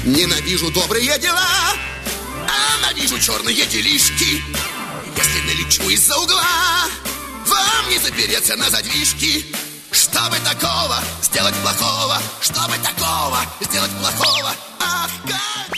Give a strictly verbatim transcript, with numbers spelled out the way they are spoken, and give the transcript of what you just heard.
Ненавижу добрые дела, а навижу черные делишки. Если налечу из-за угла, вам не запереться на задвижки. Чтобы такого сделать плохого, чтобы такого сделать плохого. Ах, как...